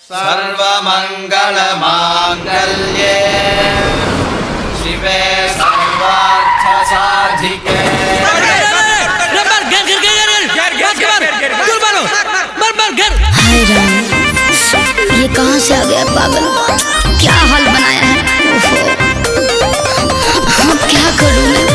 सर्वमंगलमांगल्ये शिवे सर्वार्थसाधिके। हाय राम, ये कहाँ से आ गया पागल? क्या हाल बनाया है? ओफो, अब क्या करूँ मैं?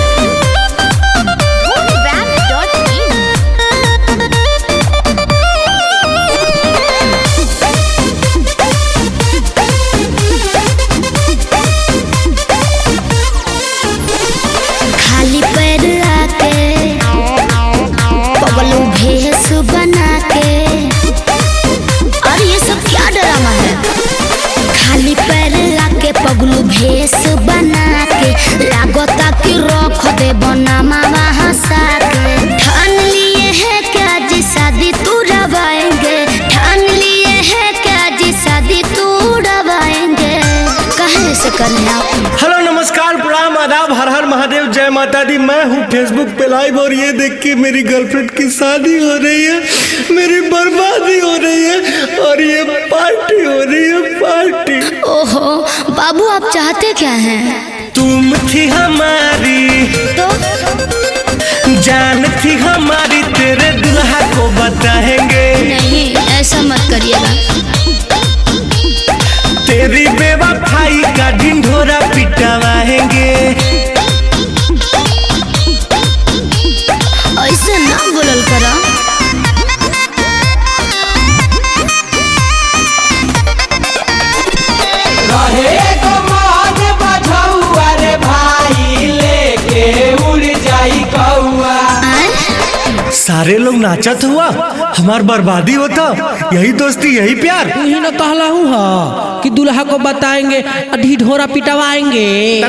खाली पैर आके पगलू भेस बना के, और ये सब क्या ड्रामा है? खाली पैर आके पगलू भेस बना के, लागता कि रख दे बनामा हंसा के। ठान लिए है क्या जी शादी तू रवाएंगे? ठान लिए है क्या जी शादी तू रवाएंगे? कहे से करने आप? हेलो नमस्कार प्रणाम आदाब, हर हर महादेव, जय माता दी। मैं हूँ फेसबुक पे लाइव और ये देख के मेरी गर्लफ्रेंड की शादी हो रही है, मेरी बर्बादी हो रही है और ये पार्टी हो रही है, पार्टी। ओहो बाबू, आप चाहते क्या हैं? तुम थी हमारी तो जान, थी हमारी, तेरे दुल्हा को बताएंगे। नहीं, ऐसा मत करिएगा। तेरी बेवफाई का ढिंढोरा पिटवाएंगे। ऐसे ना बोलल करा। सारे लोग नाचत हुआ, हमार बर्बादी होता। यही दोस्ती, यही प्यार। यही न कहला हूँ कि दुल्हा को बताएंगे, ढिढोरा पिटवाएंगे।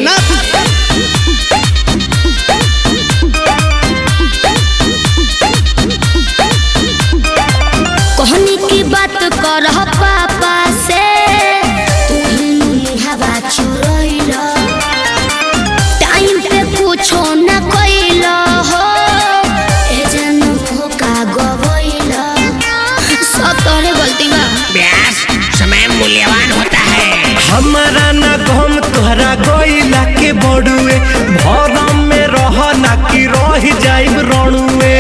कहनी की बात कर पापा से, तू ही हवा चुरैला, टाइम पे कुछो न कइला हो, ए जन्म का गवैला। सब तोरे गलती बा। ब्यास, समय मूल्यवान होता है। हमारा ना गम तोहरा गइला के बड़ुए, भरम में रह ना कि रह जाइब रणुए।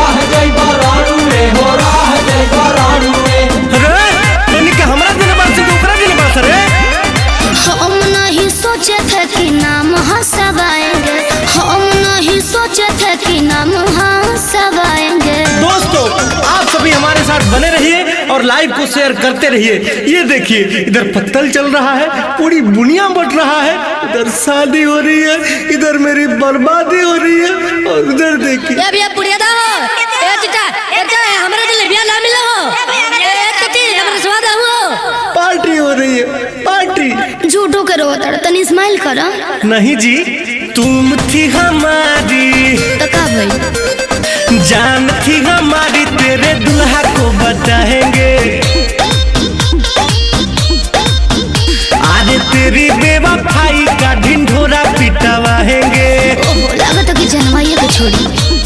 रे तोनी के हमरा दिन बात से ओकरा दिन बात रे। हम नहीं सोचे थे कि नाम हंसवाएंगे, हम नहीं सोचे थे कि नाम हंसवाएंगे। दोस्तों, आप सभी हमारे साथ बने रहिए और लाइव को शेयर करते रहिए। ये देखिए, इधर पत्तल चल रहा है, पूरी दुनिया बट रहा है। इधर शादी हो रही है, इधर मेरी बर्बादी हो रही है और उधर देखिए ये भैया पुड़िया दा हो, ए चिटा हमरा दिल बिया ला मिलो हो, ए कटी हमरा स्वाद हो। पार्टी हो रही है, पार्टी। झूठो करो तर तनी स्माइल करा। नहीं जी, तुम थी हमारी तो का भाई? जान, थी हमारी, तेरे दुल्हा को बताएंगे। अरे तेरी बेवफाई का ढिंढोरा पिटवाएंगे। ओहो, लागत कि जनवाइया के छोड़ी।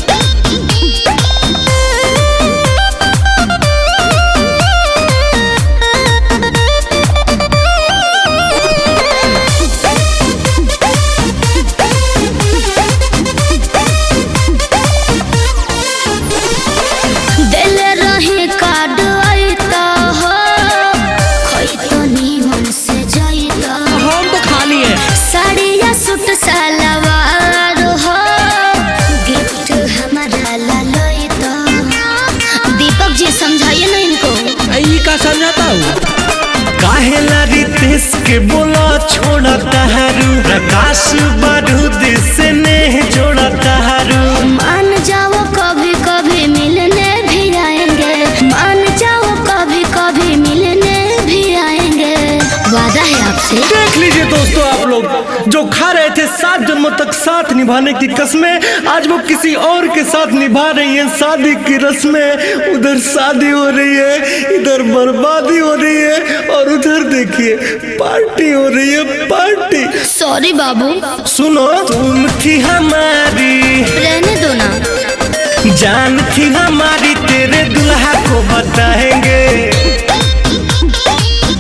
सलवार हो, गिफ्ट हमारा ला लोई तो। दीपक जी समझाइए ना इनको। यही का समझाता हूँ। काहेला रितेश के बोला छोड़ा तारू, प्रकाश बारूद से नेह जोड़ा तारू। मान जाओ कभी कभी मिलने भी आएंगे, मान जाओ कभी कभी मिलने भी आएंगे। वादा है आपसे। देख लीजिए दोस्तों, आप लोग जो खा रहे थे 7 जन्मों तक साथ निभाने की कसमें, आज वो किसी और के साथ निभा रही हैं शादी की रस्में। उधर शादी हो रही है, इधर बर्बादी हो रही है और उधर देखिए पार्टी हो रही है, पार्टी। सॉरी बाबू। सुनो, तुम थी हमारी, रहने दो ना। जान थी हमारी, तेरे दुल्हा को बताएंगे।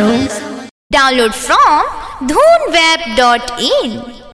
लो। Download from dhoonweb.in